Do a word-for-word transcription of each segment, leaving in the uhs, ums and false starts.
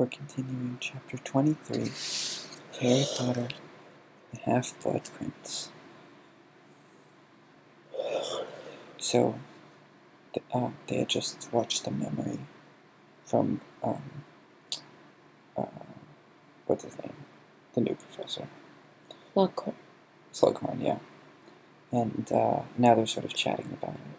We're continuing chapter twenty-three, Harry Potter, the Half-Blood Prince. So, uh, they had just watched the memory from, um, uh, what's his name? The new professor. Slughorn. Slughorn, yeah. And uh, now they're sort of chatting about it.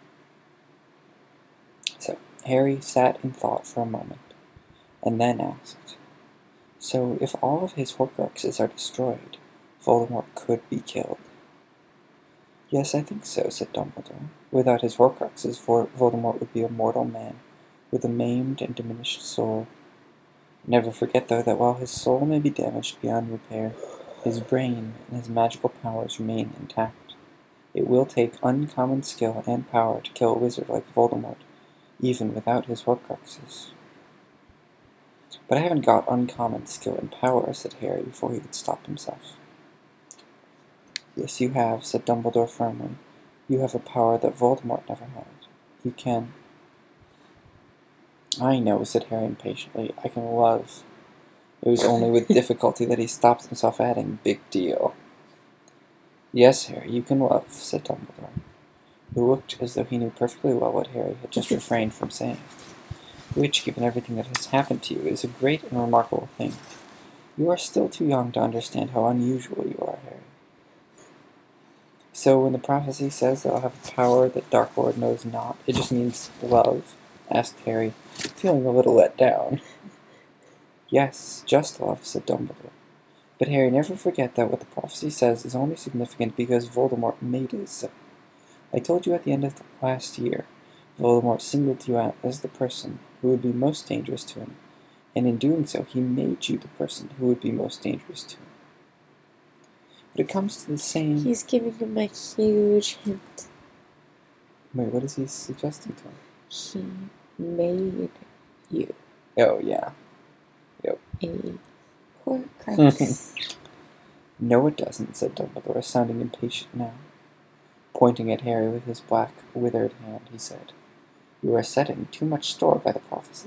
So, Harry sat in thought for a moment, and then asked, so if all of his Horcruxes are destroyed, Voldemort could be killed? Yes, I think so, said Dumbledore. Without his Horcruxes, Voldemort would be a mortal man, with a maimed and diminished soul. Never forget, though, that while his soul may be damaged beyond repair, his brain and his magical powers remain intact. It will take uncommon skill and power to kill a wizard like Voldemort, even without his Horcruxes. But I haven't got uncommon skill and power, said Harry, before he could stop himself. Yes, you have, said Dumbledore firmly. You have a power that Voldemort never had. You can... I know, said Harry impatiently. I can love. It was only with difficulty that he stopped himself, adding, big deal. Yes, Harry, you can love, said Dumbledore, who looked as though he knew perfectly well what Harry had just refrained from saying, which, given everything that has happened to you, is a great and remarkable thing. You are still too young to understand how unusual you are, Harry. So when the prophecy says that I'll have a power that Dark Lord knows not, it just means love? Asked Harry, feeling a little let down. Yes, just love, said Dumbledore. But Harry, never forget that what the prophecy says is only significant because Voldemort made it so. I told you at the end of the last year, Voldemort singled you out as the person who would be most dangerous to him, and in doing so he made you the person who would be most dangerous to him. But it comes to the same... He's giving him a huge hint. Wait, what is he suggesting to him? He made you. Oh, yeah. Yep. A Horcrux. No, it doesn't, said Dumbledore, sounding impatient now. Pointing at Harry with his black, withered hand, he said, You are setting too much store by the prophecy.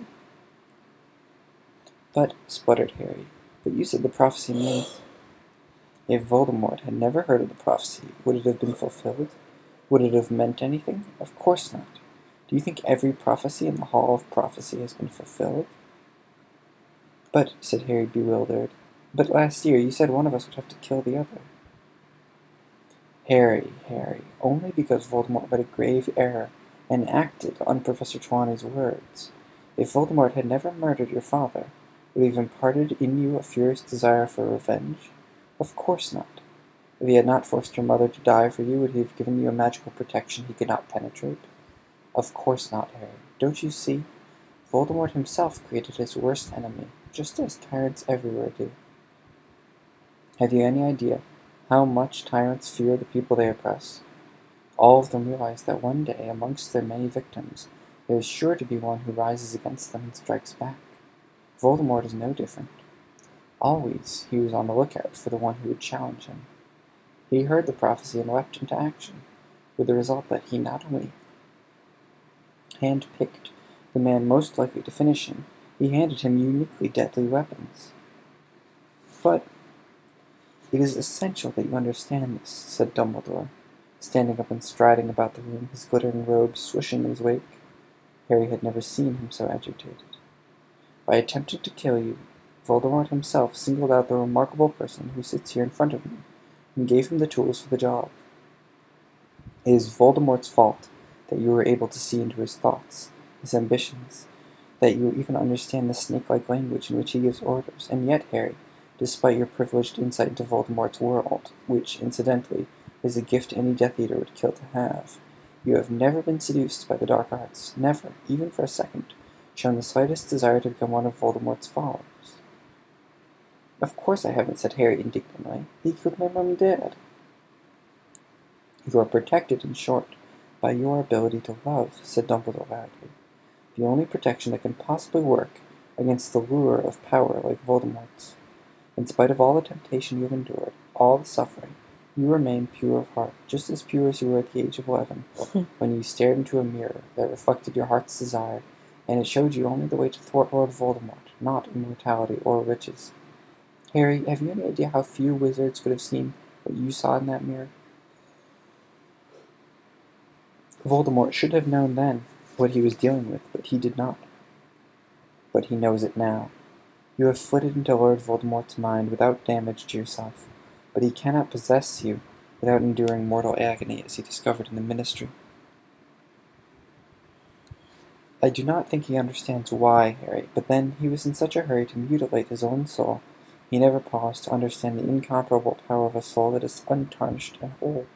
But, spluttered Harry, but you said the prophecy meant... If Voldemort had never heard of the prophecy, would it have been fulfilled? Would it have meant anything? Of course not. Do you think every prophecy in the Hall of Prophecy has been fulfilled? But, said Harry, bewildered, but last year you said one of us would have to kill the other. Harry, Harry, only because Voldemort made a grave error and acted on Professor Trelawney's words. If Voldemort had never murdered your father, would he have imparted in you a furious desire for revenge? Of course not. If he had not forced your mother to die for you, would he have given you a magical protection he could not penetrate? Of course not, Harry. Don't you see? Voldemort himself created his worst enemy, just as tyrants everywhere do. Have you any idea how much tyrants fear the people they oppress? All of them realize that one day, amongst their many victims, there is sure to be one who rises against them and strikes back. Voldemort is no different. Always he was on the lookout for the one who would challenge him. He heard the prophecy and leapt into action, with the result that he not only hand-picked the man most likely to finish him, he handed him uniquely deadly weapons. But it is essential that you understand this, said Dumbledore, standing up and striding about the room, his glittering robes swishing in his wake. Harry had never seen him so agitated. By attempting to kill you, Voldemort himself singled out the remarkable person who sits here in front of me, and gave him the tools for the job. It is Voldemort's fault that you were able to see into his thoughts, his ambitions, that you even understand the snake-like language in which he gives orders, and yet, Harry, despite your privileged insight into Voldemort's world, which, incidentally, is a gift any Death Eater would kill to have, you have never been seduced by the dark arts, never, even for a second, shown the slightest desire to become one of Voldemort's followers. Of course I haven't, said Harry indignantly. He killed my mum dead. You are protected, in short, by your ability to love, said Dumbledore loudly. The only protection that can possibly work against the lure of power like Voldemort's. In spite of all the temptation you have endured, all the suffering, you remain pure of heart, just as pure as you were at the age of eleven, when you stared into a mirror that reflected your heart's desire, and it showed you only the way to thwart Lord Voldemort, not immortality or riches. Harry, have you any idea how few wizards could have seen what you saw in that mirror? Voldemort should have known then what he was dealing with, but he did not. But he knows it now. You have flitted into Lord Voldemort's mind without damage to yourself, but he cannot possess you without enduring mortal agony, as he discovered in the Ministry. I do not think he understands why, Harry, but then he was in such a hurry to mutilate his own soul, he never paused to understand the incomparable power of a soul that is untarnished and whole.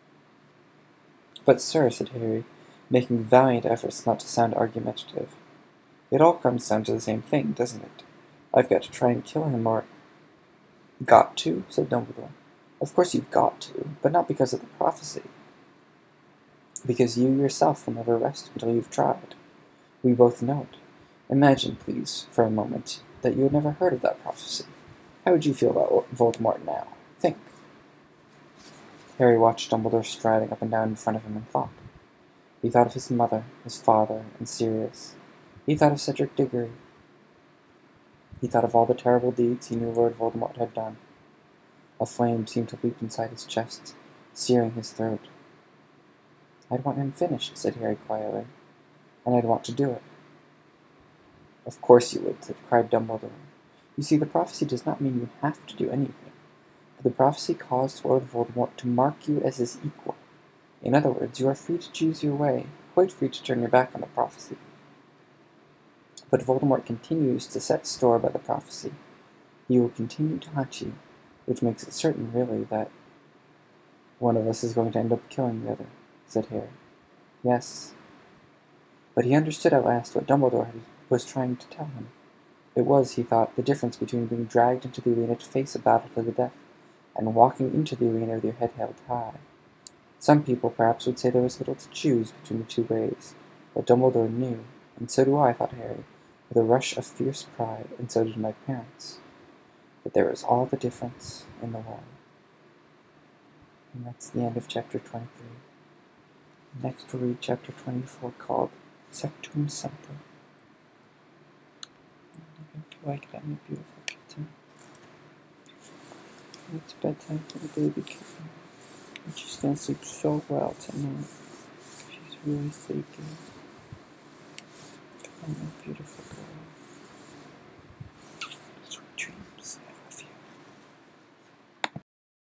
But, sir, said Harry, making valiant efforts not to sound argumentative, it all comes down to the same thing, doesn't it? I've got to try and kill him, or... Got to? Said Dumbledore. Of course you've got to, but not because of the prophecy. Because you yourself will never rest until you've tried. We both know it. Imagine, please, for a moment, that you had never heard of that prophecy. How would you feel about Voldemort now? Think. Harry watched Dumbledore striding up and down in front of him and thought. He thought of his mother, his father, and Sirius. He thought of Cedric Diggory. He thought of all the terrible deeds he knew Lord Voldemort had done. A flame seemed to leap inside his chest, searing his throat. I'd want him finished, said Harry quietly, and I'd want to do it. Of course you would, cried Dumbledore. You see, the prophecy does not mean you have to do anything, but the prophecy caused Lord Voldemort to mark you as his equal. In other words, you are free to choose your way, quite free to turn your back on the prophecy. But Voldemort continues to set store by the prophecy. He will continue to hunt you, which makes it certain, really, that one of us is going to end up killing the other, said Harry. Yes. But he understood at last what Dumbledore was trying to tell him. It was, he thought, the difference between being dragged into the arena to face a battle to the death, and walking into the arena with your head held high. Some people perhaps would say there was little to choose between the two ways, but Dumbledore knew, and so do I, thought Harry, with a rush of fierce pride, and so did my parents. But there is all the difference in the world. And that's the end of chapter twenty-three. Next we'll read chapter twenty-four, called Sectum Sempra. I hope you like that, my beautiful kitten. It's bedtime for the baby kitten. And she's gonna sleep so well tonight. She's really sleepy. Come on, my beautiful girl.